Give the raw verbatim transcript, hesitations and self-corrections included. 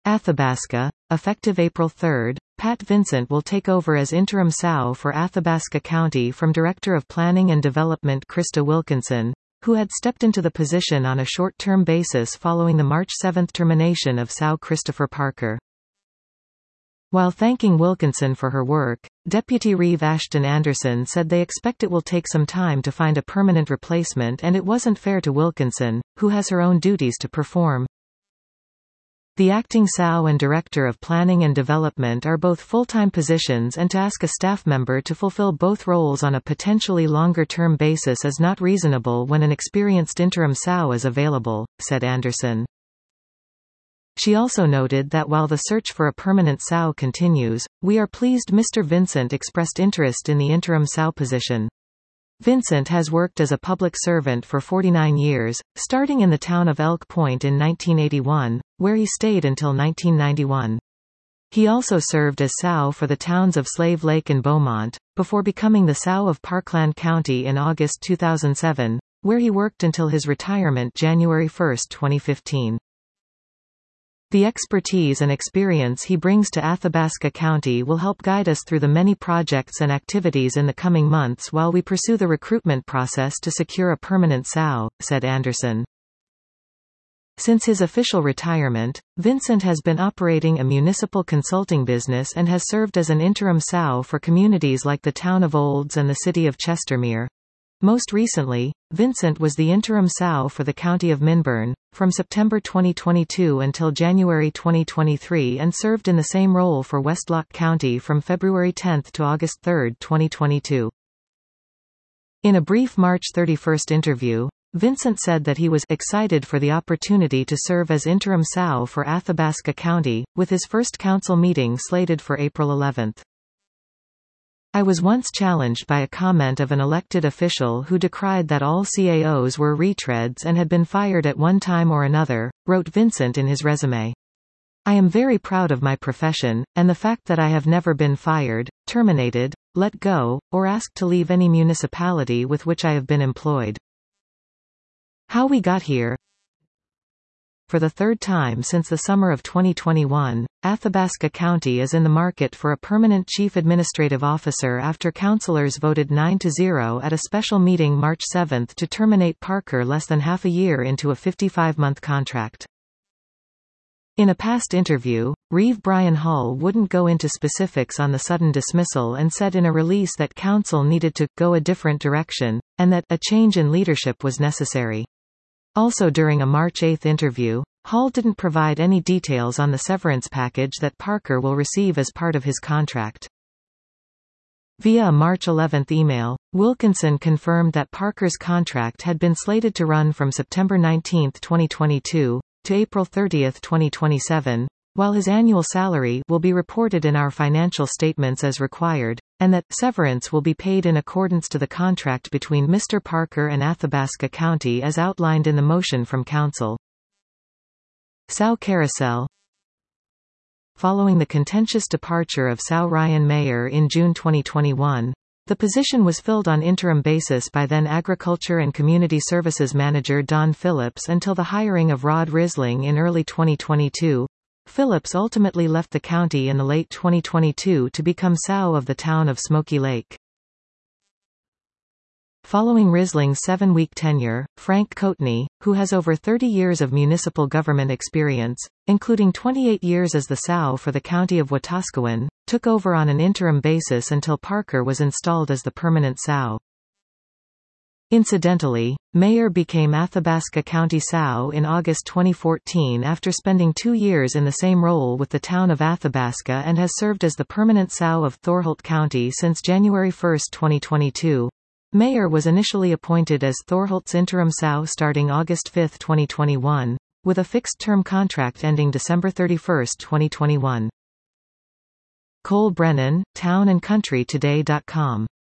Athabasca. Effective April third, Pat Vincent will take over as interim S A U for Athabasca County from Director of Planning and Development Krista Wilkinson, who had stepped into the position on a short-term basis following the March seventh termination of S A U Christopher Parker. While thanking Wilkinson for her work, Deputy Reeve Ashton Anderson said they expect it will take some time to find a permanent replacement and it wasn't fair to Wilkinson, who has her own duties to perform. The acting S A U and Director of Planning and Development are both full-time positions, and to ask a staff member to fulfill both roles on a potentially longer-term basis is not reasonable when an experienced interim S A U is available, said Anderson. She also noted that while the search for a permanent S A U continues, we are pleased Mister Vincent expressed interest in the interim S A U position. Vincent has worked as a public servant for forty-nine years, starting in the town of Elk Point in nineteen eighty-one, where he stayed until nineteen ninety-one. He also served as S A U for the towns of Slave Lake and Beaumont, before becoming the S A U of Parkland County in August two thousand seven, where he worked until his retirement January first twenty fifteen. The expertise and experience he brings to Athabasca County will help guide us through the many projects and activities in the coming months while we pursue the recruitment process to secure a permanent S A U, said Anderson. Since his official retirement, Vincent has been operating a municipal consulting business and has served as an interim S A U for communities like the town of Olds and the city of Chestermere. Most recently, Vincent was the interim S A U for the county of Minburn, from September twenty twenty-two until January twenty twenty-three, and served in the same role for Westlock County from February tenth to August third twenty twenty-two. In a brief March thirty-first interview, Vincent said that he was excited for the opportunity to serve as interim S A U for Athabasca County, with his first council meeting slated for April eleventh. I was once challenged by a comment of an elected official who decried that all C A Os were retreads and had been fired at one time or another, wrote Vincent in his resume. I am very proud of my profession, and the fact that I have never been fired, terminated, let go, or asked to leave any municipality with which I have been employed. How we got here. For the third time since the summer of twenty twenty-one, Athabasca County is in the market for a permanent chief administrative officer after councilors voted nine to zero at a special meeting March seventh to terminate Parker less than half a year into a fifty-five month contract. In a past interview, Reeve Brian Hall wouldn't go into specifics on the sudden dismissal and said in a release that council needed to go a different direction, and that a change in leadership was necessary. Also during a March eighth interview, Hall didn't provide any details on the severance package that Parker will receive as part of his contract. Via a March eleventh email, Wilkinson confirmed that Parker's contract had been slated to run from September nineteenth twenty twenty-two, to April thirtieth twenty twenty-seven, while his annual salary will be reported in our financial statements as required, and that severance will be paid in accordance to the contract between Mister Parker and Athabasca County as outlined in the motion from Council. S A U Carousel. Following the contentious departure of S A U Ryan Mayer in June twenty twenty-one, the position was filled on interim basis by then Agriculture and Community Services Manager Don Phillips until the hiring of Rod Risling in early twenty twenty-two. Phillips ultimately left the county in the late twenty twenty-two to become S A U of the town of Smoky Lake. Following Risling's seven-week tenure, Frank Coatney, who has over thirty years of municipal government experience, including twenty-eight years as the S A U for the county of Wetaskiwin, took over on an interim basis until Parker was installed as the permanent S A U. Incidentally, Mayer became Athabasca County S A U in August twenty fourteen after spending two years in the same role with the town of Athabasca and has served as the permanent S A U of Thorholt County since January first twenty twenty-two. Mayer was initially appointed as Thorholt's interim S A U starting August fifth twenty twenty-one, with a fixed-term contract ending December thirty-first twenty twenty-one. Cole Brennan, town and country today dot com